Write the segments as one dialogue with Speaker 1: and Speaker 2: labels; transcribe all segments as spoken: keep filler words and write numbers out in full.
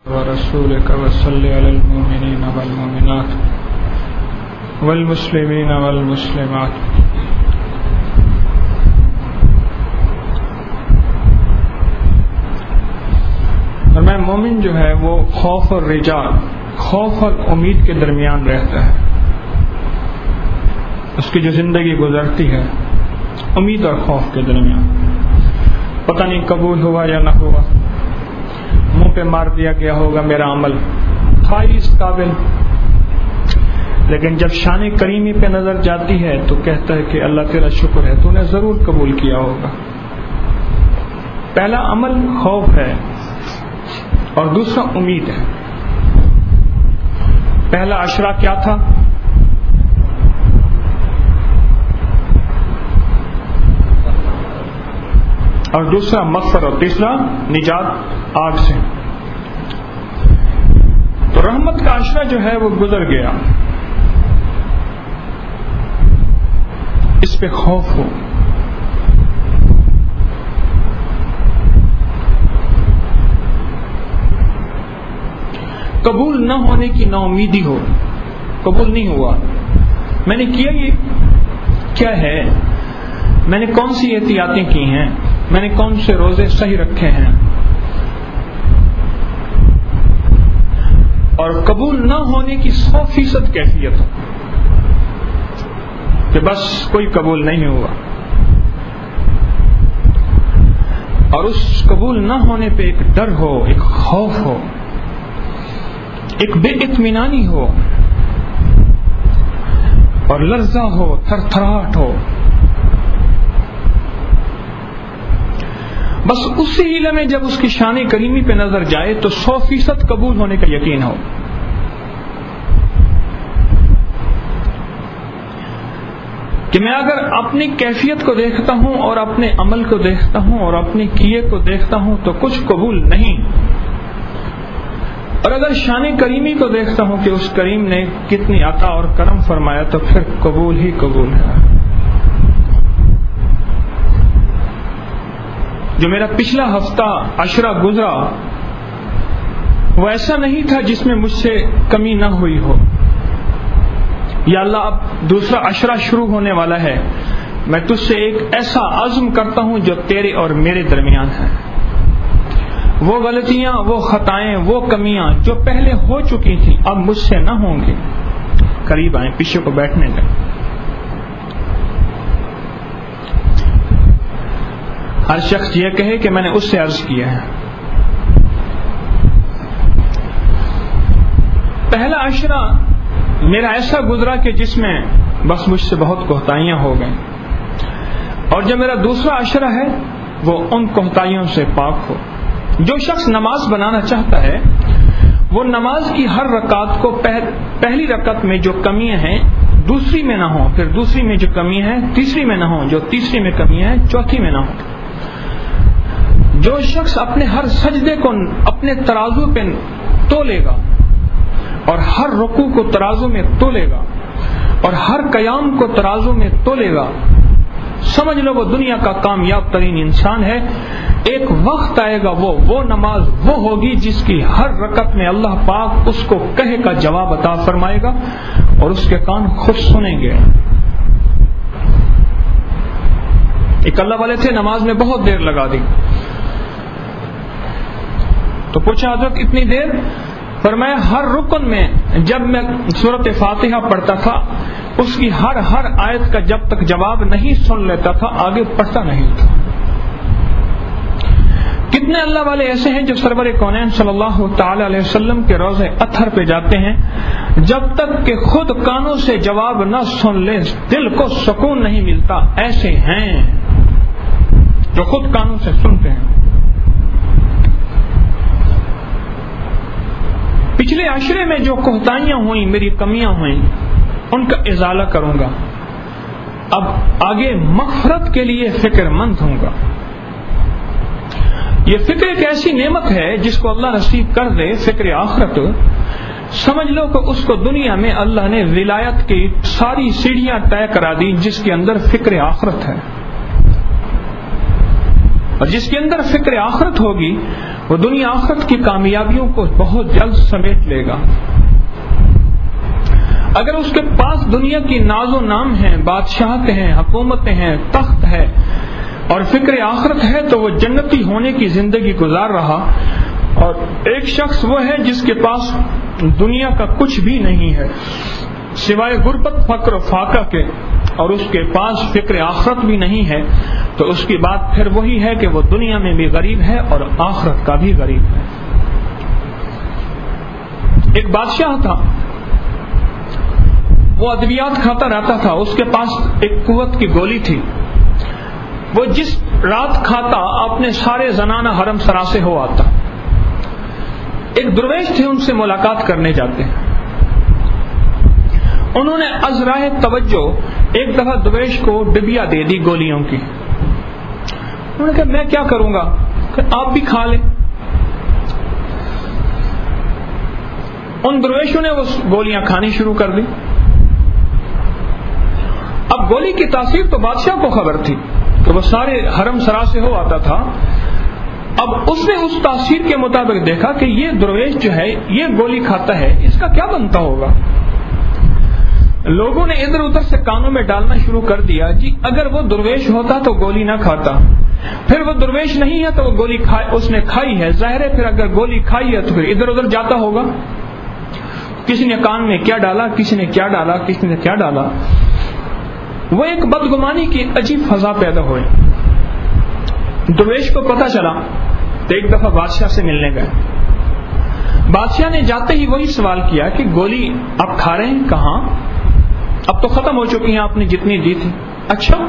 Speaker 1: ورسولك وصل على المؤمنين والمؤمنات والمسلمين والمسلمات اور میں مومن جو ہے وہ خوف اور رجا، خوف اور امید کے درمیان رہتا ہے. اس کی جو زندگی گزرتی ہے امید اور خوف کے درمیان. پتہ نہیں قبول ہوا یا نہ ہوا، منہ پہ مار دیا گیا ہوگا میرا عمل تھا ہی اس قابل، لیکن جب شان کریمی پہ نظر جاتی ہے تو کہتا ہے کہ اللہ تیرا شکر ہے، تو نے ضرور قبول کیا ہوگا. پہلا عمل خوف ہے اور دوسرا امید ہے. پہلا عشرہ کیا تھا؟ اور دوسرا مغفرت اور تیسرا نجات آگ سے. تو رحمت کا عشرہ جو ہے وہ گزر گیا، اس پہ خوف ہو. قبول نہ ہونے کی نا امیدی ہو، قبول نہیں ہوا، میں نے کیا یہ کیا ہے، میں نے کون سی احتیاطیں کی ہیں، میں نے کون سے روزے صحیح رکھے ہیں. اور قبول نہ ہونے کی سو فیصد کیفیت ہو کہ بس کوئی قبول نہیں ہوا، اور اس قبول نہ ہونے پہ ایک ڈر ہو، ایک خوف ہو، ایک بے اطمینانی ہو، اور لرزہ ہو، تھر تھراہٹ ہو. بس اسی ہیلے میں جب اس کی شان کریمی پہ نظر جائے تو سو فیصد قبول ہونے کا یقین ہو. کہ میں اگر اپنی کیفیت کو دیکھتا ہوں اور اپنے عمل کو دیکھتا ہوں اور اپنے کیے کو دیکھتا ہوں تو کچھ قبول نہیں، اور اگر شان کریمی کو دیکھتا ہوں کہ اس کریم نے کتنی عطا اور کرم فرمایا تو پھر قبول ہی قبول ہے. جو میرا پچھلا ہفتہ عشرہ گزرا وہ ایسا نہیں تھا جس میں مجھ سے کمی نہ ہوئی ہو. یا اللہ اب دوسرا عشرہ شروع ہونے والا ہے، میں تجھ سے ایک ایسا عزم کرتا ہوں جو تیرے اور میرے درمیان ہے. وہ غلطیاں، وہ خطائیں، وہ کمیاں جو پہلے ہو چکی تھیں اب مجھ سے نہ ہوں گی. قریب آئیں، پیچھے کو بیٹھنے دیں. ہر شخص یہ کہے کہ میں نے اس سے عرض کیا ہے. پہلا عشرہ میرا ایسا گزرا کہ جس میں بس مجھ سے بہت کوتاہیاں ہو گئیں، اور جو میرا دوسرا عشرہ ہے وہ ان کوتاہیوں سے پاک ہو. جو شخص نماز بنانا چاہتا ہے وہ نماز کی ہر رکعت کو پہلی رکعت میں جو کمیاں ہیں دوسری میں نہ ہوں، پھر دوسری میں جو کمی ہے تیسری میں نہ ہوں، جو تیسری میں کمی ہے چوتھی میں نہ ہوں. جو شخص اپنے ہر سجدے کو اپنے ترازو پہ تولے گا اور ہر رکوع کو ترازو میں تولے گا اور ہر قیام کو ترازو میں تولے گا، سمجھ لو وہ دنیا کا کامیاب ترین انسان ہے. ایک وقت آئے گا وہ وہ نماز وہ ہوگی جس کی ہر رکعت میں اللہ پاک اس کو کہے کا جواب عطا فرمائے گا اور اس کے کان خود سنیں گے. ایک اللہ والے تھے، نماز میں بہت دیر لگا دی تو پوچھا حضرت اتنی دیر؟ فرمایا ہر رکن میں جب میں سورۃ فاتحہ پڑھتا تھا اس کی ہر ہر آیت کا جب تک جواب نہیں سن لیتا تھا آگے پڑھتا نہیں تھا. کتنے اللہ والے ایسے ہیں جو سرور کونین صلی اللہ تعالی علیہ وسلم کے روضہ اطہر پہ جاتے ہیں، جب تک کہ خود کانوں سے جواب نہ سن لے دل کو سکون نہیں ملتا. ایسے ہیں جو خود کانوں سے سنتے ہیں. پچھلے عشرے میں جو کوتاہیاں ہوئیں، میری کمیاں ہوئیں، ان کا ازالہ کروں گا. اب آگے مغفرت کے لیے فکر مند ہوں گا. یہ فکر ایک ایسی نعمت ہے جس کو اللہ نصیب کر دے، فکر آخرت. سمجھ لو کہ اس کو دنیا میں اللہ نے ولایت کی ساری سیڑھیاں طے کرا دی جس کے اندر فکر آخرت ہے. اور جس کے اندر فکر آخرت ہوگی وہ دنیا آخرت کی کامیابیوں کو بہت جلد سمیٹ لے گا. اگر اس کے پاس دنیا کی ناز و نام ہیں، بادشاہت ہیں، حکومتیں ہیں، تخت ہے اور فکر آخرت ہے تو وہ جنتی ہونے کی زندگی گزار رہا. اور ایک شخص وہ ہے جس کے پاس دنیا کا کچھ بھی نہیں ہے سوائے غربت، فقر و فاقہ کے، اور اس کے پاس فکر آخرت بھی نہیں ہے، تو اس کی بات پھر وہی ہے کہ وہ دنیا میں بھی غریب ہے اور آخرت کا بھی غریب ہے. ایک بادشاہ تھا، وہ ادویات کھاتا رہتا تھا. اس کے پاس ایک قوت کی گولی تھی. وہ جس رات کھاتا اپنے سارے زنانہ حرم سرا سے ہو آتا. ایک درویش تھے، ان سے ملاقات کرنے جاتے. انہوں نے ازرائے توجہ ایک دفعہ درویش کو ڈبیا دے دی گولیوں کی. انہوں نے کہا میں کیا کروں گا، کہ آپ بھی کھا لیں. ان درویشوں نے وہ گولیاں کھانی شروع کر دی. اب گولی کی تاثیر تو بادشاہ کو خبر تھی کہ وہ سارے حرم سرا سے ہو آتا تھا. اب اس نے اس تاثیر کے مطابق دیکھا کہ یہ درویش جو ہے یہ گولی کھاتا ہے، اس کا کیا بنتا ہوگا. لوگوں نے ادھر ادھر سے کانوں میں ڈالنا شروع کر دیا، جی اگر وہ درویش ہوتا تو گولی نہ کھاتا، پھر وہ درویش نہیں ہے تو وہ گولی اس نے کھائی ہے، ظاہر ہے پھر اگر گولی کھائی ہے تو پھر ادھر ادھر جاتا ہوگا. کسی نے کان میں کیا ڈالا، کسی نے کیا ڈالا، کسی نے کیا ڈالا. وہ ایک بدگمانی کی عجیب فضا پیدا ہوئی. درویش کو پتہ چلا تو ایک دفعہ بادشاہ سے ملنے گئے. بادشاہ نے جاتے ہی وہی سوال کیا کہ گولی آپ کھا رہے ہیں، کہاں؟ اب تو ختم ہو چکی ہیں، آپ نے جتنی دی تھی. اچھا،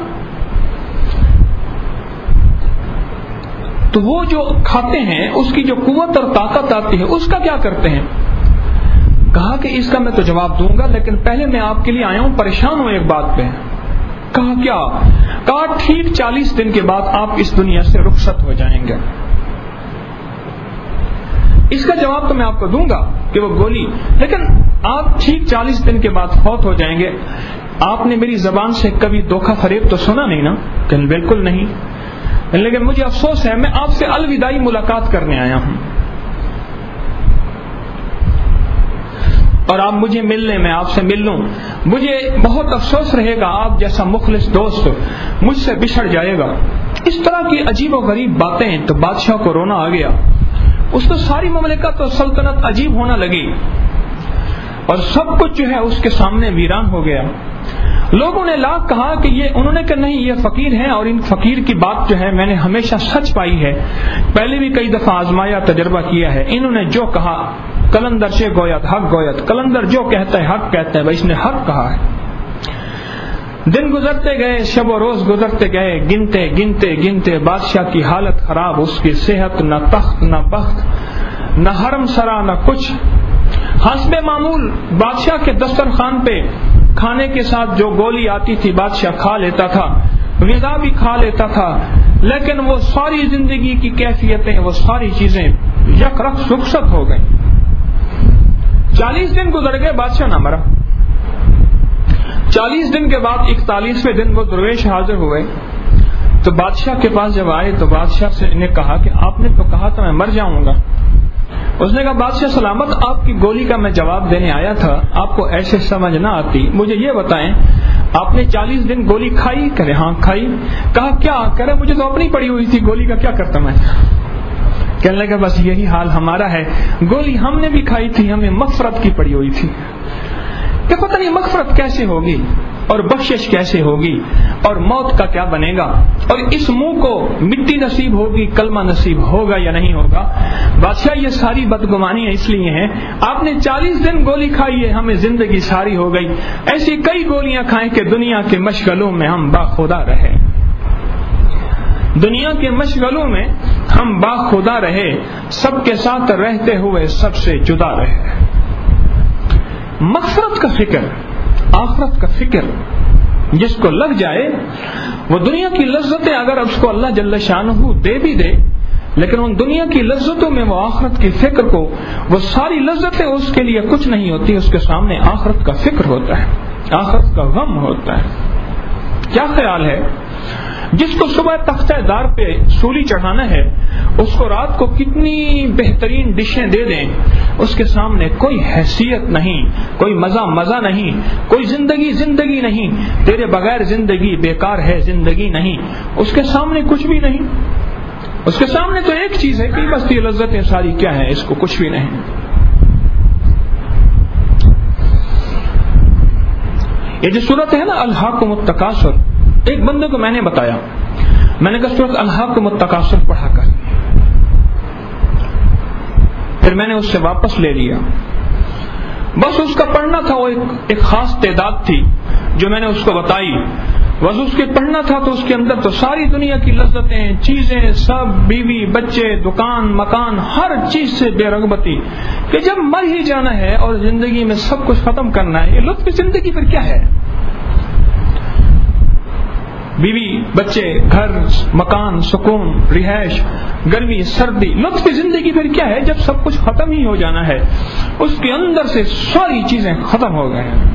Speaker 1: تو وہ جو کھاتے ہیں اس کی جو قوت اور طاقت آتی ہے اس کا کیا کرتے ہیں؟ کہا کہ اس کا میں تو جواب دوں گا، لیکن پہلے میں آپ کے لیے آیا ہوں، پریشان ہوں ایک بات پہ. کہا کیا؟ کہا ٹھیک چالیس دن کے بعد آپ اس دنیا سے رخصت ہو جائیں گے. اس کا جواب تو میں آپ کو دوں گا کہ وہ گولی، لیکن آپ ٹھیک چالیس دن کے بعد فوت ہو جائیں گے. آپ نے میری زبان سے کبھی دھوکہ فریب تو سنا نہیں نا؟ کہ بالکل نہیں، لیکن مجھے افسوس ہے میں آپ سے الوداعی ملاقات کرنے آیا ہوں اور آپ مجھے مل لیں، میں آپ سے مل لوں. مجھے بہت افسوس رہے گا، آپ جیسا مخلص دوست مجھ سے بچھڑ جائے گا. اس طرح کی عجیب و غریب باتیں تو بادشاہ کو رونا آ گیا. اس کو ساری مملکت اور سلطنت عجیب ہونا لگی اور سب کچھ جو ہے اس کے سامنے ویران ہو گیا. لوگوں نے لاکھ کہا کہ یہ، انہوں نے کہا نہیں یہ فقیر ہیں اور ان فقیر کی بات جو ہے میں نے ہمیشہ سچ پائی ہے، پہلے بھی کئی دفعہ آزمایا، تجربہ کیا ہے. انہوں نے جو کہا کلندر سے گویت حق گویت، کلندر جو کہتا ہے حق کہتا ہے، بھائی اس نے حق کہا ہے. دن گزرتے گئے، شب و روز گزرتے گئے، گنتے گنتے گنتے بادشاہ کی حالت خراب، اس کی صحت، نہ تخت نہ بخت، نہ حرم سرا، نہ کچھ. حسب معمول بادشاہ کے دسترخوان پہ کھانے کے ساتھ جو گولی آتی تھی بادشاہ کھا لیتا تھا، غذا بھی کھا لیتا تھا، لیکن وہ ساری زندگی کی کیفیتیں، وہ ساری چیزیں یک رخ رخصت ہو گئیں. چالیس دن گزر گئے، بادشاہ نہ مرا. چالیس دن کے بعد اکتالیسویں دن وہ درویش حاضر ہوئے تو بادشاہ کے پاس جب آئے تو بادشاہ سے نے کہا کہ آپ نے تو کہا تھا میں مر جاؤں گا. اس نے کہا بادشاہ سلامت، آپ کی گولی کا میں جواب دینے آیا تھا، آپ کو ایسے سمجھ نہ آتی. مجھے یہ بتائیں آپ نے چالیس دن گولی کھائی؟ کرے ہاں کھائی. کہا کیا؟ کرے مجھے تو اپنی پڑی ہوئی تھی، گولی کا کیا کرتا میں. کہنے لگا بس یہی حال ہمارا ہے، گولی ہم نے بھی کھائی تھی، ہمیں مغفرت کی پڑی ہوئی تھی. کہ پتہ نہیں مغفرت کیسے ہوگی اور بخشش کیسے ہوگی اور موت کا کیا بنے گا اور اس منہ کو مٹی نصیب ہوگی، کلمہ نصیب ہوگا یا نہیں ہوگا. بادشاہ یہ ساری بدگمانیاں اس لیے ہیں، آپ نے چالیس دن گولی کھائی ہے، ہمیں زندگی ساری ہو گئی. ایسی کئی گولیاں کھائیں کہ دنیا کے مشغلوں میں ہم باخدا رہے، دنیا کے مشغلوں میں ہم باخدا رہے، سب کے ساتھ رہتے ہوئے سب سے جدا رہے. مغفرت کا فکر، آخرت کا فکر جس کو لگ جائے وہ دنیا کی لذتیں اگر اس کو اللہ جل شانہ دے بھی دے، لیکن ان دنیا کی لذتوں میں وہ آخرت کی فکر کو، وہ ساری لذتیں اس کے لیے کچھ نہیں ہوتی، اس کے سامنے آخرت کا فکر ہوتا ہے، آخرت کا غم ہوتا ہے. کیا خیال ہے جس کو صبح تختہ دار پہ سولی چڑھانا ہے اس کو رات کو کتنی بہترین ڈشیں دے دیں، اس کے سامنے کوئی حیثیت نہیں، کوئی مزہ مزہ نہیں، کوئی زندگی زندگی نہیں، تیرے بغیر زندگی بیکار ہے، زندگی نہیں، اس کے سامنے کچھ بھی نہیں۔ اس کے سامنے تو ایک چیز ہے کہ بس یہ لذتیں ساری کیا ہیں، اس کو کچھ بھی نہیں۔ یہ جو صورت ہے نا الہاکم التکاثر، ایک بندے کو میں نے بتایا، میں نے کہا صورت الہاکم التکاثر پڑھا کر، پھر میں نے اس سے واپس لے لیا۔ بس اس کا پڑھنا تھا، وہ ایک, ایک خاص تعداد تھی جو میں نے اس کو بتائی، بس اس کے پڑھنا تھا تو اس کے اندر تو ساری دنیا کی لذتیں، چیزیں، سب، بیوی بچے، دکان مکان، ہر چیز سے بے رغبتی کہ جب مر ہی جانا ہے اور زندگی میں سب کچھ ختم کرنا ہے، یہ لطف زندگی پھر کیا ہے؟ بیوی بچے، گھر مکان، سکون، رہائش، گرمی سردی، لطف زندگی پھر کیا ہے جب سب کچھ ختم ہی ہو جانا ہے؟ اس کے اندر سے ساری چیزیں ختم ہو گئے ہیں۔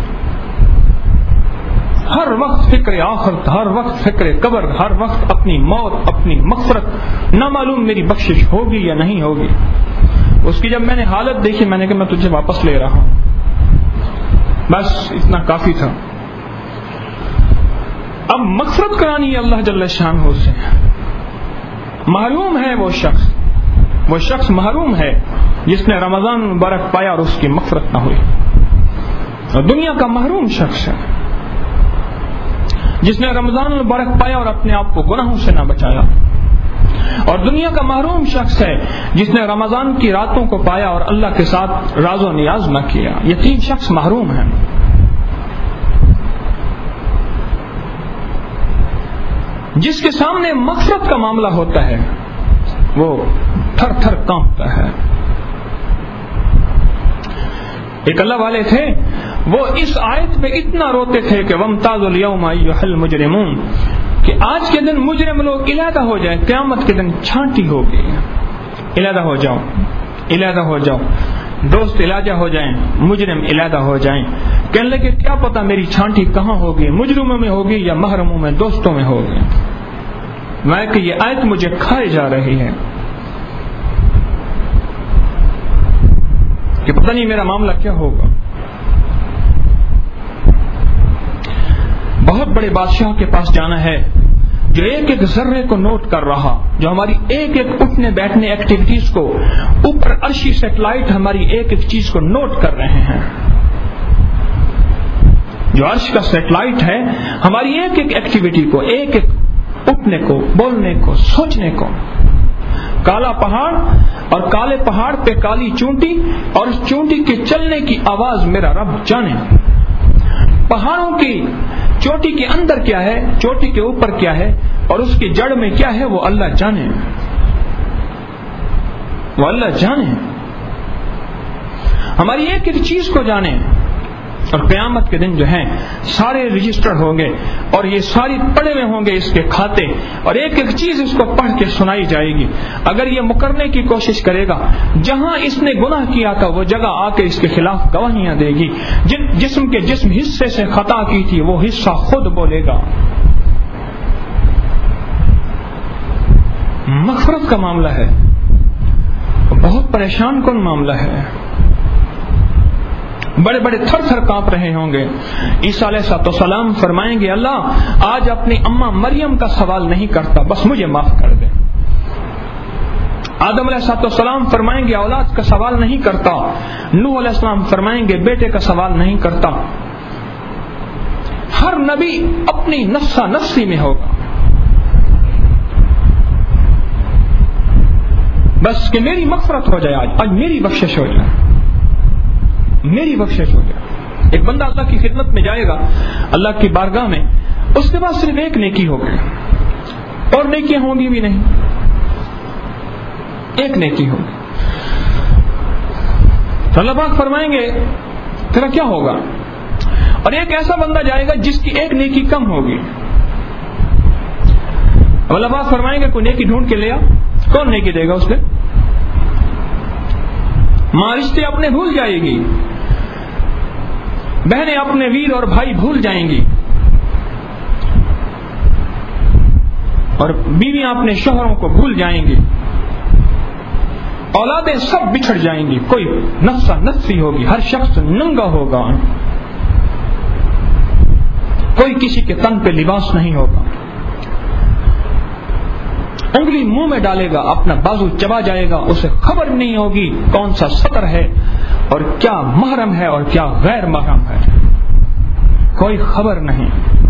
Speaker 1: ہر وقت فکر آخرت، ہر وقت فکر قبر، ہر وقت اپنی موت، اپنی مغفرت، نہ معلوم میری بخشش ہوگی یا نہیں ہوگی۔ اس کی جب میں نے حالت دیکھی میں نے کہا میں تجھے واپس لے رہا ہوں، بس اتنا کافی تھا۔ اب مغفرت کرانی ہے اللہ جل شانہ سے۔ محروم ہے وہ شخص، وہ شخص محروم ہے جس نے رمضان مبارک پایا اور اس کی مغفرت نہ ہوئی، اور دنیا کا محروم شخص ہے جس نے رمضان مبارک پایا اور اپنے آپ کو گناہوں سے نہ بچایا، اور دنیا کا محروم شخص ہے جس نے رمضان کی راتوں کو پایا اور اللہ کے ساتھ راز و نیاز نہ کیا۔ یہ تین شخص محروم ہیں۔ جس کے سامنے مغفرت کا معاملہ ہوتا ہے وہ تھر تھر کانپتا ہے۔ ایک اللہ والے تھے، وہ اس آیت میں اتنا روتے تھے کہ وَامْتَازُوا الْيَوْمَ أَيُّهَا الْمُجْرِمُونَ، کہ آج کے دن مجرم لوگ علیحدہ ہو جائیں، قیامت کے دن چھانٹی ہوگی، علیحدہ ہو جاؤ، علیحدہ ہو جاؤ، دوست علیحدہ ہو جائیں، مجرم علیحدہ ہو جائیں۔ کہنے لگے کیا پتا میری چھانٹی کہاں ہوگی، مجرموں میں ہوگی یا محرموں میں، دوستوں میں ہوگی۔ میں کہ یہ آیت مجھے کھائے جا رہی ہے کہ پتہ نہیں میرا معاملہ کیا ہوگا۔ بہت بڑے بادشاہ کے پاس جانا ہے جو ایک ایک ذرے کو نوٹ کر رہا، جو ہماری ایک ایک اٹھنے بیٹھنے ایکٹیویٹیز کو، اوپر عرشی سیٹلائٹ ہماری ایک ایک چیز کو نوٹ کر رہے ہیں۔ جو عرش کا سیٹلائٹ ہے ہماری ایک ایک ایکٹیویٹی کو، ایک ایک اٹھنے کو، بولنے کو، سوچنے کو۔ کالا پہاڑ اور کالے پہاڑ پہ کالی چونٹی اور اس چونٹی کے چلنے کی آواز میرا رب جانے۔ پہاڑوں کی چوٹی کے اندر کیا ہے، چوٹی کے اوپر کیا ہے اور اس کی جڑ میں کیا ہے وہ اللہ جانے، وہ اللہ جانے، ہماری ایک ایک چیز کو جانے۔ اور قیامت کے دن جو ہیں سارے رجسٹر ہوں گے اور یہ ساری پڑے ہوئے ہوں گے اس کے کھاتے، اور ایک ایک چیز اس کو پڑھ کے سنائی جائے گی۔ اگر یہ مکرنے کی کوشش کرے گا، جہاں اس نے گناہ کیا تھا وہ جگہ آ کے اس کے خلاف گواہیاں دے گی، جسم کے جسم حصے سے خطا کی تھی وہ حصہ خود بولے گا۔ مغفرت کا معاملہ ہے، بہت پریشان کن معاملہ ہے۔ بڑے بڑے تھر تھر کانپ رہے ہوں گے۔ عیسیٰ علیہ السلام فرمائیں گے اللہ آج اپنی اماں مریم کا سوال نہیں کرتا، بس مجھے معاف کر دے۔ آدم علیہ السلام فرمائیں گے اولاد کا سوال نہیں کرتا۔ نوح علیہ السلام فرمائیں گے بیٹے کا سوال نہیں کرتا۔ ہر نبی اپنی نفسا نفسی میں ہوگا، بس کہ میری مغفرت ہو جائے، آج آج میری بخشش ہو جائے، میری بخشش ہو جائے۔ ایک بندہ اللہ کی خدمت میں جائے گا، اللہ کی بارگاہ میں، اس کے بعد صرف ایک نیکی ہوگی اور نیکیاں ہوں گی بھی نہیں، ایک نیکی ہوگی۔ تو اللہ پاک فرمائیں گے تیرا کیا ہوگا؟ اور ایک ایسا بندہ جائے گا جس کی ایک نیکی کم ہوگی۔ اب اللہ پاک فرمائیں گے کوئی نیکی ڈھونڈ کے لے آ، کون نیکی دے گا اس نے؟ ماں رشتے اپنے بھول جائے گی، بہنیں اپنے ویر اور بھائی بھول جائیں گی، اور بیویاں اپنے شوہروں کو بھول جائیں گی، اولادیں سب بچھڑ جائیں گی، کوئی نفسا نفسی ہوگی، ہر شخص ننگا ہوگا، کوئی کسی کے تن پہ لباس نہیں ہوگا، انگلی منہ میں ڈالے گا اپنا بازو چبا جائے گا، اسے خبر نہیں ہوگی کون سا سطر ہے اور کیا محرم ہے اور کیا غیر محرم ہے، کوئی خبر نہیں۔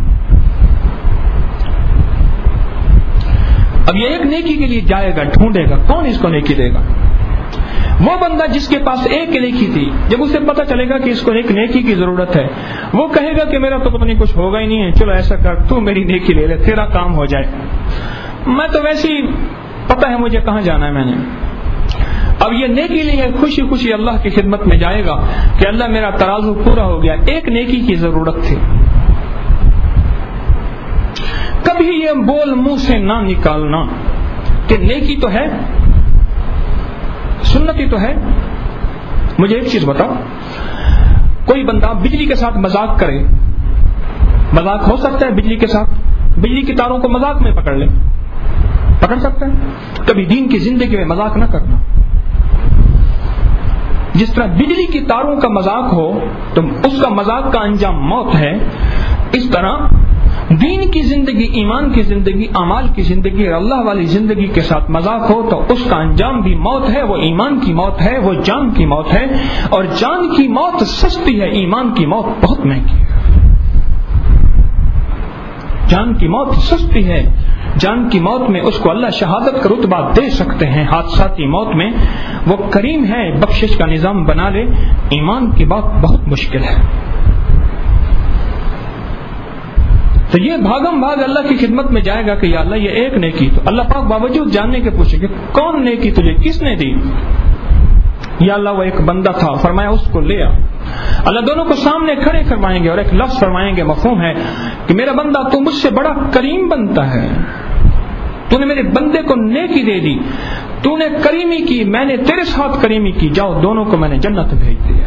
Speaker 1: اب یہ ایک نیکی کے لیے جائے گا، ڈھونڈے گا، کون اس کو نیکی دے گا؟ وہ بندہ جس کے پاس ایک نیکی تھی، جب اسے پتہ چلے گا کہ اس کو ایک نیکی کی ضرورت ہے، وہ کہے گا کہ میرا تو پتہ نہیں کچھ ہوگا ہی نہیں ہے، چلو ایسا کر تو میری نیکی لے لے، تیرا کام ہو جائے، میں تو ویسے ہی پتہ ہے مجھے کہاں جانا ہے میں نے۔ اب یہ نیکی لیے خوشی خوشی اللہ کی خدمت میں جائے گا کہ اللہ میرا ترازو پورا ہو گیا، ایک نیکی کی ضرورت تھی۔ کبھی یہ بول منہ سے نہ نکالنا کہ نیکی تو ہے، سنتی تو ہے۔ مجھے ایک چیز بتاؤ، کوئی بندہ بجلی کے ساتھ مذاق کرے، مذاق ہو سکتا ہے بجلی کے ساتھ؟ بجلی کی تاروں کو مذاق میں پکڑ لے، پکڑ سکتا ہے؟ کبھی دین کی زندگی میں مذاق نہ کرنا۔ جس طرح بجلی کی تاروں کا مذاق ہو تو اس کا مذاق کا انجام موت ہے، اس طرح دین کی زندگی، ایمان کی زندگی، اعمال کی زندگی اور اللہ والی زندگی کے ساتھ مذاق ہو تو اس کا انجام بھی موت ہے، وہ ایمان کی موت ہے، وہ جان کی موت ہے، اور جان کی موت سستی ہے، ایمان کی موت بہت مہنگی ہے۔ جان کی موت سستی ہے، جان کی موت میں اس کو اللہ شہادت کا رتبہ دے سکتے ہیں، حادثاتی موت میں وہ کریم ہے، بخشش کا نظام بنا لے، ایمان کی بات بہت مشکل ہے۔ تو یہ بھاگم بھاگ اللہ کی خدمت میں جائے گا کہ یا اللہ یہ ایک نیکی، تو اللہ پاک باوجود جاننے کے پوچھے کہ کون نیکی تجھے کس نے دی؟ یا اللہ وہ ایک بندہ تھا، فرمایا اس کو لے آ۔ اللہ دونوں کو سامنے کھڑے کروائیں گے اور ایک لفظ فرمائیں گے، مفہوم ہے کہ میرا بندہ تو مجھ سے بڑا کریم بنتا ہے، تو نے میرے بندے کو نیکی دے دی، تو نے کریمی کی، میں نے تیرے ساتھ کریمی کی، جاؤ دونوں کو میں نے جنت بھیج دیا۔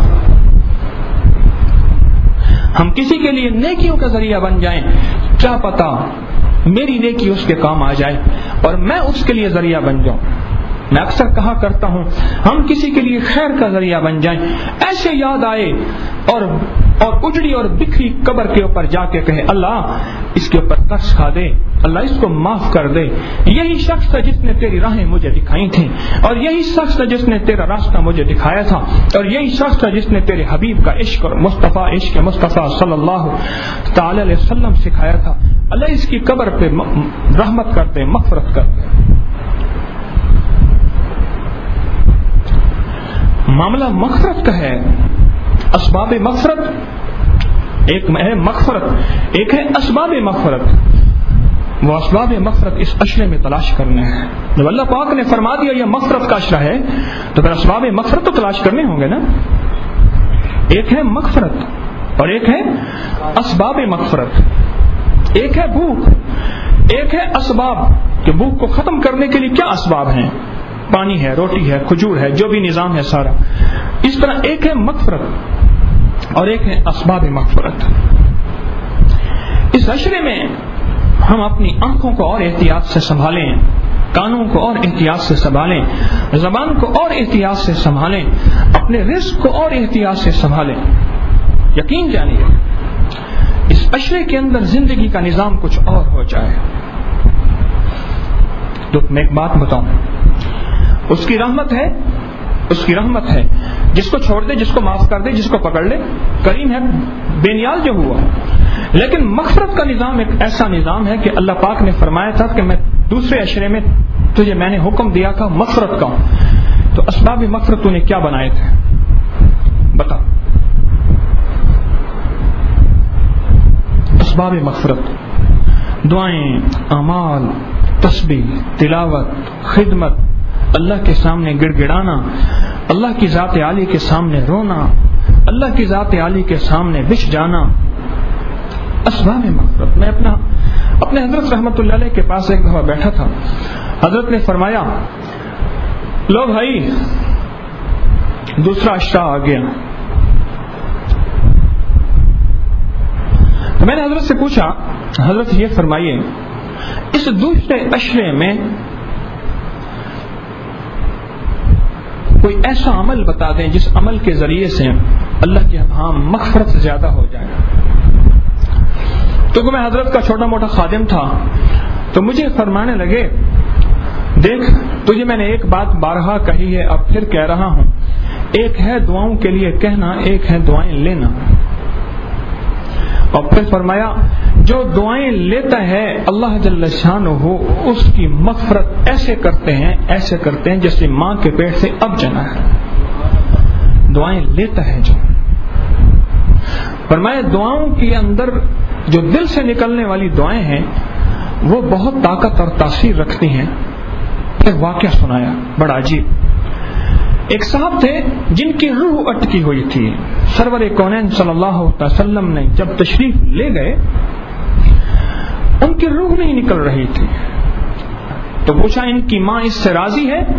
Speaker 1: ہم کسی کے لیے نیکیوں کا ذریعہ بن جائیں، کیا پتا میری نیکی اس کے کام آ جائے اور میں اس کے لیے ذریعہ بن جاؤں۔ میں اکثر کہا کرتا ہوں ہم کسی کے لیے خیر کا ذریعہ بن جائیں، ایسے یاد آئے اور اور اجڑی اور بکھری قبر کے اوپر جا کے کہے اللہ اس کے اوپر ترس کھا دے، اللہ اس کو معاف کر دے، یہی شخص تھا جس نے تیری راہیں مجھے دکھائی تھیں، اور یہی شخص تھا جس نے تیرا راستہ مجھے دکھایا تھا، اور یہی شخص تھا جس نے تیرے حبیب کا عشق اور مصطفیٰ عشق مصطفیٰ صلی اللہ تعالی علیہ وسلم سکھایا تھا، اللہ اس کی قبر پہ رحمت کر دے، مغفرت کر دے۔ معاملہ مغفرت کا ہے، اسباب مغفرت، ایک ہے مغفرت، ایک ہے اسباب مغفرت۔ وہ اسباب مغفرت اس عشرے میں تلاش کرنے ہیں۔ جب اللہ پاک نے فرما دیا یہ مغفرت کا عشرہ ہے تو پھر اسباب مغفرت تو تلاش کرنے ہوں گے نا۔ ایک ہے مغفرت اور ایک ہے اسباب مغفرت، ایک ہے بھوک، ایک ہے اسباب کہ بھوک کو ختم کرنے کے لیے کیا اسباب ہیں، پانی ہے، روٹی ہے، کھجور ہے، جو بھی نظام ہے سارا۔ اس طرح ایک ہے مغفرت اور ایک ہے اسباب مغفرت۔ اس عشرے میں ہم اپنی آنکھوں کو اور احتیاط سے سنبھالیں، کانوں کو اور احتیاط سے سنبھالیں، زبان کو اور احتیاط سے سنبھالیں، اپنے رزق کو اور احتیاط سے سنبھالیں۔ یقین جانیے اس عشرے کے اندر زندگی کا نظام کچھ اور ہو جائے تو میں ایک بات بتاؤں، اس کی رحمت ہے، اس کی رحمت ہے، جس کو چھوڑ دے، جس کو معاف کر دے، جس کو پکڑ لے، کریم ہے، بے نیاز جو ہوا۔ لیکن مغفرت کا نظام ایک ایسا نظام ہے کہ اللہ پاک نے فرمایا تھا کہ میں دوسرے عشرے میں تجھے میں نے حکم دیا تھا مغفرت کا، تو اسباب مغفرت تو نے کیا بنائے تھے بتا؟ اسباب مغفرت دعائیں، اعمال، تسبیح، تلاوت، خدمت، اللہ کے سامنے گڑ گڑانا، اللہ کی ذات عالی کے سامنے رونا، اللہ کی ذات عالی کے سامنے بچھ جانا، اسباب مغفرت۔ میں اپنا اپنے حضرت رحمت اللہ علیہ کے پاس ایک دفعہ بیٹھا تھا، حضرت نے فرمایا لو بھائی دوسرا عشرہ آ گیا۔ تو میں نے حضرت سے پوچھا حضرت یہ فرمائیے اس دوسرے عشرے میں کوئی ایسا عمل بتا دیں جس عمل کے ذریعے سے اللہ کے ہاں مغفرت زیادہ ہو جائے. تو میں حضرت کا چھوٹا موٹا خادم تھا تو مجھے فرمانے لگے دیکھ تجھے میں نے ایک بات بارہا کہی ہے اب پھر کہہ رہا ہوں, ایک ہے دعاؤں کے لیے کہنا, ایک ہے دعائیں لینا. اور پھر فرمایا جو دعائیں لیتا ہے اللہ جل شانہ اس کی مغفرت ایسے کرتے ہیں ایسے کرتے ہیں جیسے ماں کے پیٹ سے اب جنا ہے. دعائیں لیتا ہے جو, فرمایا دعاؤں کے اندر جو دل سے نکلنے والی دعائیں ہیں وہ بہت طاقت اور تاثیر رکھتی ہیں. پھر واقعہ سنایا بڑا عجیب. ایک صاحب تھے جن کی روح اٹکی ہوئی تھی. سرور کونین صلی اللہ علیہ وسلم نے جب تشریف لے گئے ان کی روح نہیں نکل رہی تھی. تو پوچھا ان کی ماں اس سے راضی ہے؟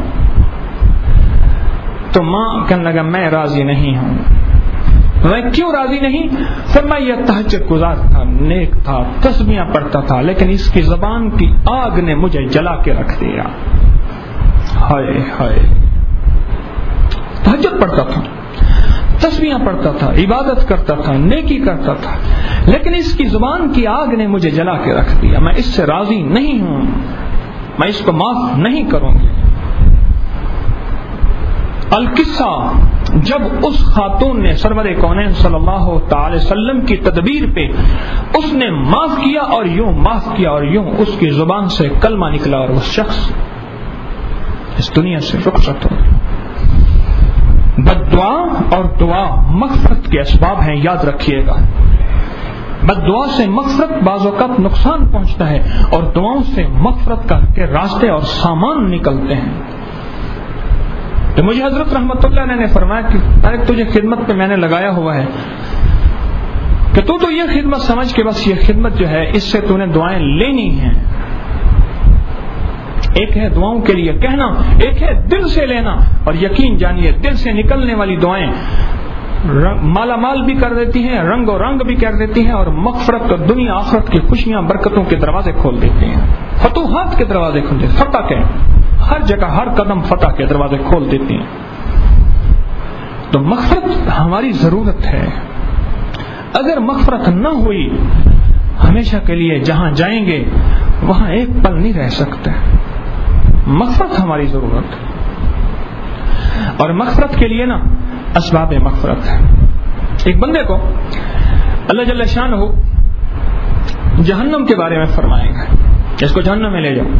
Speaker 1: تو ماں کہنے لگا میں راضی نہیں ہوں. میں کیوں راضی نہیں؟ فرمایا یہ تہجد گزار تھا, نیک تھا, تسبیحاں پڑھتا تھا, لیکن اس کی زبان کی آگ نے مجھے جلا کے رکھ دیا. ہائے ہائے, تہجد پڑھتا تھا, تسبیحاں پڑھتا تھا, عبادت کرتا تھا, نیکی کرتا تھا, لیکن اس کی زبان کی آگ نے مجھے جلا کے رکھ دیا. میں اس سے راضی نہیں ہوں, میں اس کو معاف نہیں کروں گی. القصہ جب اس خاتون نے سرور کونین صلی اللہ تعالی وسلم کی تدبیر پہ اس نے معاف کیا اور یوں معاف کیا اور یوں اس کی زبان سے کلمہ نکلا اور وہ شخص اس دنیا سے رخصت ہو. بد دعا اور دعا مغفرت کے اسباب ہیں, یاد رکھیے گا. بد دعا سے مغفرت بعض اوقات نقصان پہنچتا ہے اور دعاؤں سے مغفرت کا کے راستے اور سامان نکلتے ہیں. تو مجھے حضرت رحمت اللہ علیہ نے فرمایا کہ ارے تجھے خدمت پہ میں نے لگایا ہوا ہے کہ تو تو یہ خدمت سمجھ کے بس یہ خدمت جو ہے اس سے تو نے دعائیں لینی ہیں. ایک ہے دعاؤں کے لیے کہنا, ایک ہے دل سے لینا. اور یقین جانیے دل سے نکلنے والی دعائیں مالا مال بھی کر دیتی ہیں, رنگ و رنگ بھی کر دیتی ہیں, اور مغفرت اور دنیا آخرت کی خوشیاں برکتوں کے دروازے کھول دیتی ہیں, فتوحات کے دروازے کھول دیتے ہیں, فتح کے ہر جگہ ہر قدم فتح کے دروازے کھول دیتی ہیں. تو مغفرت ہماری ضرورت ہے. اگر مغفرت نہ ہوئی ہمیشہ کے لیے جہاں جائیں گے وہاں ایک پل نہیں رہ سکتے. مغفرت ہماری ضرورت ہے, اور مغفرت کے لیے نا اسباب مغفرت ہے. ایک بندے کو اللہ جل شانہ جہنم کے بارے میں فرمائے گا, اس کو جہنم میں لے جاؤ.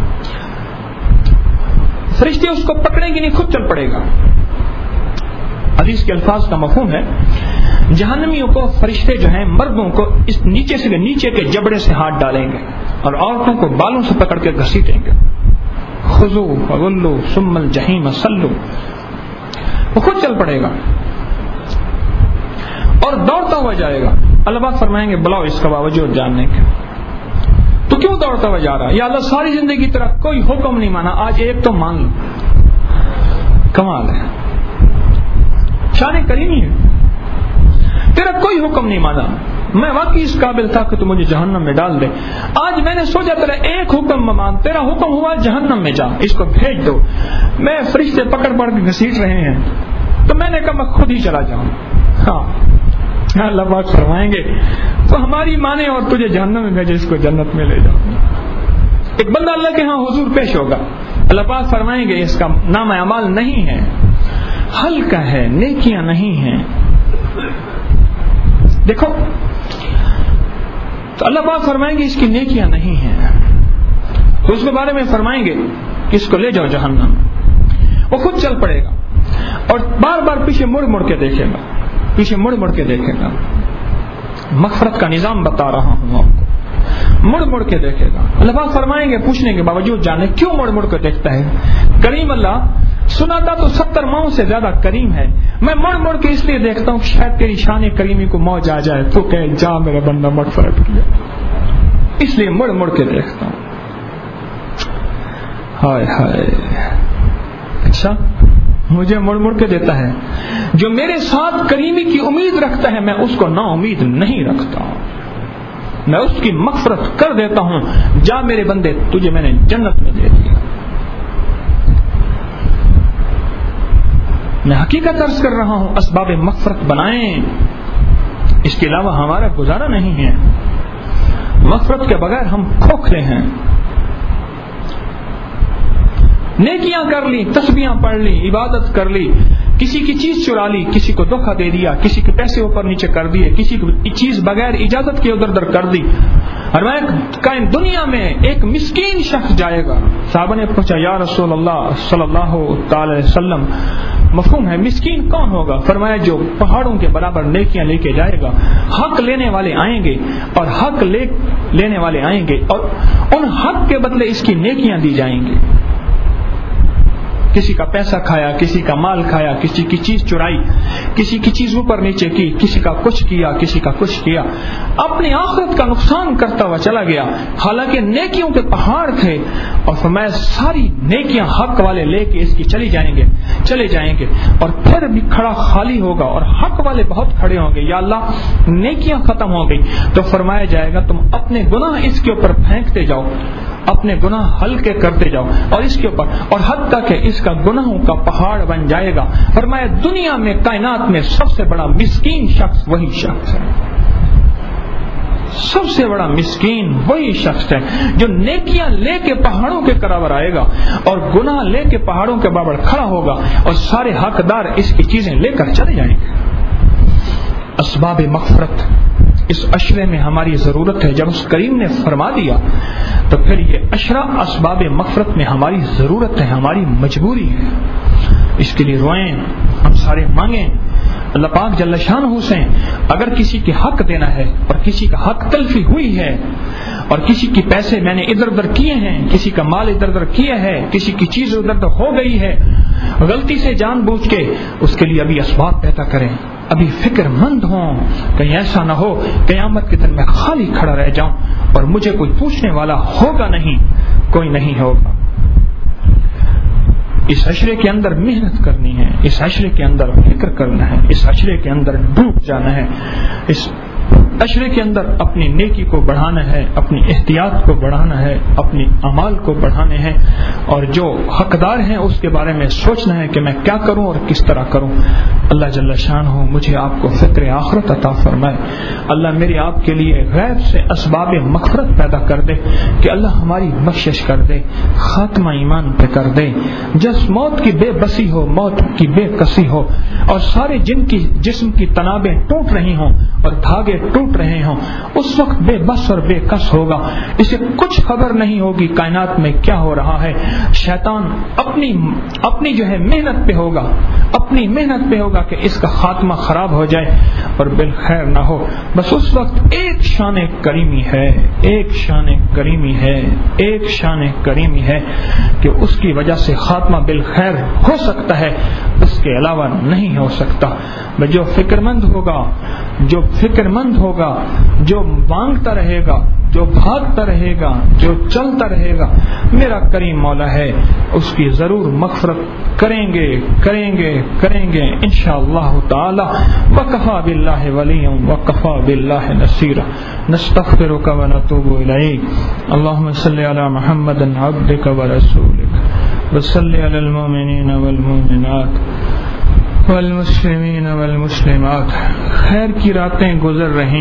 Speaker 1: فرشتے اس کو پکڑیں گے نہیں, خود چل پڑے گا. حدیث کے الفاظ کا مفہوم ہے جہنمیوں کو فرشتے جو ہیں مردوں کو اس نیچے سے نیچے کے جبڑے سے ہاتھ ڈالیں گے اور عورتوں کو بالوں سے پکڑ کے گھسیٹیں گے. خذوا فغلوا ثم الجحیم صلوا. وہ خود چل پڑے گا اور دوڑتا ہوا جائے گا. اللہ پاک فرمائیں گے بلاؤ اس کا باوجود جاننے کے, تو کیوں دوڑتا ہوا جا رہا ہے؟ یا اللہ ساری زندگی طرح کوئی حکم نہیں مانا, آج ایک تو مان لو. کمال ہے, شان کریمی ہے, تیرا کوئی حکم نہیں مانا. میں واقعی اس قابل تھا کہ تو مجھے جہنم میں ڈال دے, آج میں نے سوچا تیرا ایک حکم مان, تیرا حکم ہوا جہنم میں جا, اس کو بھیج دو. میں فرشتے پکڑ پکڑ کے گھسیٹ رہے ہیں تو میں نے کہا میں خود ہی چلا جاؤں. ہاں اللہ پاک فرمائیں گے تو ہماری مانے اور تجھے جہنم میں بھیجے, اس کو جنت میں لے جاؤ. ایک بندہ اللہ کے ہاں حضور پیش ہوگا, اللہ پاک فرمائیں گے اس کا نام اعمال نہیں ہے, ہلکا ہے, نیکیاں نہیں ہیں. دیکھو تو اللہ پاک فرمائیں گے اس کی نیکیاں نہیں ہیں, تو اس کے بارے میں فرمائیں گے کہ اس کو لے جاؤ جہنم. وہ خود چل پڑے گا اور بار بار پیچھے مڑ مڑ کے دیکھے گا, پیچھے مڑ مڑ کے دیکھے گا. مغفرت کا نظام بتا رہا ہوں آپ کو, مڑ مڑ کے دیکھے گا. اللہ پاک فرمائیں گے پوچھنے کے باوجود جانے کیوں مڑ مڑ کے دیکھتا ہے؟ کریم اللہ سنا تھا تو ستر ماؤں سے زیادہ کریم ہے, میں مڑ مڑ کے اس لیے دیکھتا ہوں شاید تیری شان کریمی کو موج آ جائے تو کہے جا میرا بندہ مغفرت کیا, اس لیے مڑ مڑ کے دیکھتا ہوں. ہائے ہائے, اچھا مجھے مڑ مڑ کے دیتا ہے. جو میرے ساتھ کریمی کی امید رکھتا ہے میں اس کو نا امید نہیں رکھتا ہوں. میں اس کی مغفرت کر دیتا ہوں. جا میرے بندے، تجھے میں نے جنت میں دے دیا. میں حقیقت عرض کر رہا ہوں، اسباب مغفرت بنائیں، اس کے علاوہ ہمارا گزارا نہیں ہے. مغفرت کے بغیر ہم کھوکھلے ہیں. نیکیاں کر لی، تسبیحاں پڑھ لی، عبادت کر لی، کسی کی چیز چرا لی، کسی کو دھوکہ دے دیا، کسی کے پیسے اوپر نیچے کر دیے، کسی کی چیز بغیر اجازت کے ادھر ادھر کر دی. اور میں کائن دنیا میں ایک مسکین شخص جائے گا. صحابہ نے پوچھا یا رسول اللہ صلی اللہ تعالی علیہ وسلم، مفہوم ہے مسکین کون ہوگا؟ فرمایا جو پہاڑوں کے برابر نیکیاں لے کے جائے گا. حق لینے والے آئیں گے اور حق لے لینے والے آئیں گے اور ان حق کے بدلے اس کی نیکیاں دی جائیں گی. کسی کا پیسہ کھایا، کسی کا مال کھایا، کسی کی چیز چرائی، کسی کی چیز اوپر نیچے کی، کسی کا کچھ کیا، کسی کا کچھ کیا، اپنی آخرت کا نقصان کرتا ہوا چلا گیا. حالانکہ نیکیوں کے پہاڑ تھے اور فرمایا ساری نیکیاں حق والے لے کے اس کی چلی جائیں گے چلے جائیں گے اور پھر بھی کھڑا خالی ہوگا اور حق والے بہت کھڑے ہوں گے. یا اللہ نیکیاں ختم ہو گئی. تو فرمایا جائے گا تم اپنے گناہ اس کے اوپر پھینکتے جاؤ، اپنے گناہ ہلکے کرتے جاؤ اور اس کے اوپر، اور حتیٰ کہ اس کا گناہوں کا پہاڑ بن جائے گا. فرمایا دنیا میں کائنات میں سب سے بڑا مسکین شخص وہی شخص ہے. سب سے بڑا مسکین وہی شخص ہے جو نیکیاں لے کے پہاڑوں کے برابر آئے گا اور گناہ لے کے پہاڑوں کے برابر کھڑا ہوگا اور سارے حقدار اس کی چیزیں لے کر چلے جائیں گے. اسباب مغفرت اس عشرے میں ہماری ضرورت ہے. جب اس کریم نے فرما دیا تو پھر یہ عشرہ اسباب مغفرت میں ہماری ضرورت ہے، ہماری مجبوری ہے. اس کے لیے روئیں، ہم سارے مانگیں. اللہ پاک جل شانہ سے اگر کسی کے حق دینا ہے اور کسی کا حق تلفی ہوئی ہے اور کسی کے پیسے میں نے ادھر ادھر کیے ہیں، کسی کا مال ادھر ادھر کیا ہے، کسی کی چیز ادھر ادھر ہو گئی ہے غلطی سے جان بوجھ کے، اس کے لیے ابھی اسباب پیدا کریں، ابھی فکر مند ہوں. کہیں ایسا نہ ہو قیامت کے دن میں خالی کھڑا رہ جاؤں اور مجھے کوئی پوچھنے والا ہوگا نہیں، کوئی نہیں ہوگا. اس عشرے کے اندر محنت کرنی ہے، اس عشرے کے اندر فکر کرنا ہے، اس عشرے کے اندر ڈوب جانا ہے، اس عشرے کے اندر اپنی نیکی کو بڑھانا ہے، اپنی احتیاط کو بڑھانا ہے، اپنی اعمال کو بڑھانے ہیں اور جو حقدار ہیں اس کے بارے میں سوچنا ہے کہ میں کیا کروں اور کس طرح کروں. اللہ جل شانہ مجھے آپ کو فکر آخرت عطا فرمائے. اللہ میرے آپ کے لیے غیب سے اسباب مغفرت پیدا کر دے کہ اللہ ہماری بخشش کر دے، خاتمہ ایمان پہ کر دے. جس موت کی بے بسی ہو، موت کی بے کسی ہو اور سارے جن کی جسم کی تنابیں ٹوٹ رہی ہوں اور دھاگے ٹوٹ رہے ہوں، اس وقت بے بس اور بے کس ہوگا. اسے کچھ خبر نہیں ہوگی کائنات میں کیا ہو رہا ہے. شیطان اپنی اپنی جو ہے محنت پہ ہوگا، اپنی محنت پہ ہوگا کہ اس کا خاتمہ خراب ہو جائے اور بالخیر نہ ہو. بس اس وقت ایک شان کریمی ہے، ایک شان کریمی ہے، ایک شان کریمی ہے کہ اس کی وجہ سے خاتمہ بالخیر ہو سکتا ہے، اس کے علاوہ نہیں ہو سکتا. جو فکر مند ہوگا، جو فکر مند ہوگا، جو مانگتا رہے گا، جو بھاگتا رہے گا، جو چلتا رہے گا، میرا کریم مولا ہے اس کی ضرور مغفرت کریں گے کریں گے کریں گے انشاءاللہ تعالی. وکفا باللہ ولیا وکفا باللہ نصیرا. نستغفرک ونتوب الیک. اللهم صل علی محمد عبدک ورسولک وصل علی المؤمنین والمؤمنات والمسلمین والمسلمات. خیر کی راتیں گزر رہیں،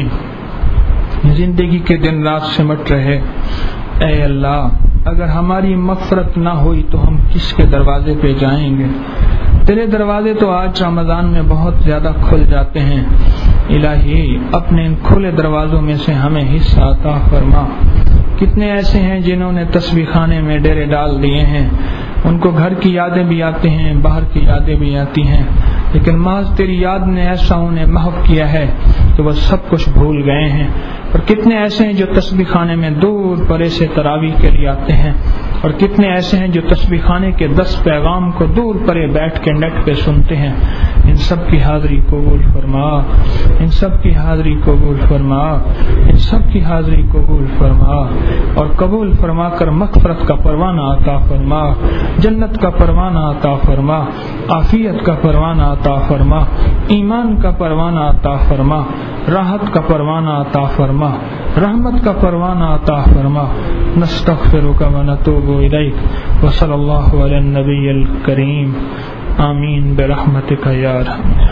Speaker 1: زندگی کے دن رات سمٹ رہے. اے اللہ اگر ہماری مغفرت نہ ہوئی تو ہم کس کے دروازے پہ جائیں گے؟ تیرے دروازے تو آج رمضان میں بہت زیادہ کھل جاتے ہیں. الہی اپنے ان کھلے دروازوں میں سے ہمیں حصہ عطا فرما. کتنے ایسے ہیں جنہوں نے تسبیح خانے میں ڈیرے ڈال دیے ہیں، ان کو گھر کی یادیں بھی آتی ہیں، باہر کی یادیں بھی آتی ہیں، لیکن محض تیری یاد نے ایسا انہیں محو کیا ہے کہ وہ سب کچھ بھول گئے ہیں. اور کتنے ایسے ہیں جو تسبیح خانے میں دور پرے سے تراویح کے لیے آتے ہیں، اور کتنے ایسے ہیں جو تسبیح خانے کے دس پیغام کو دور پرے بیٹھ کے نیٹ پہ سنتے ہیں. ان سب کی حاضری قبول فرما، ان سب کی حاضری قبول فرما، ان سب کی حاضری قبول فرما اور قبول فرما کر مغفرت کا پروانہ عطا فرما، جنت کا پروانہ عطا فرما، عافیت کا پروانہ عطا فرما، ایمان کا پروانہ عطا فرما، راحت کا پروانہ عطا فرما. فرما, رحمت کا پروانہ عطا فرما. نستغفرک و نتوب الیک و صلی اللہ علی النبی الکریم. آمین برحمتک یا ارحم.